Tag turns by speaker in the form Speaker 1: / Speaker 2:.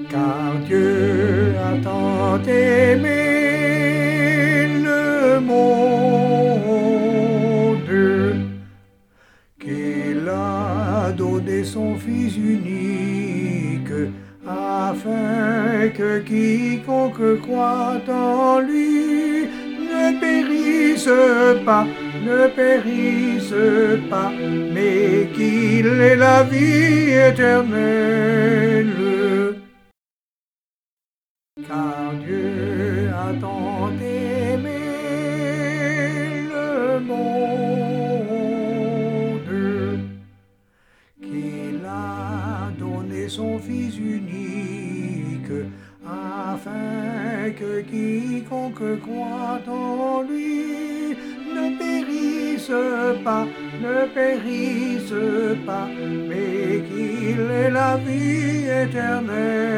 Speaker 1: Car Dieu a tant aimé le monde qu'il a donné son Fils unique, afin que quiconque croit en lui ne périsse pas, ne périsse pas, mais qu'il ait la vie éternelle. Car Dieu a tant aimé le monde qu'il a donné son Fils unique, afin que quiconque croit en lui ne périsse pas, ne périsse pas, mais qu'il ait la vie éternelle.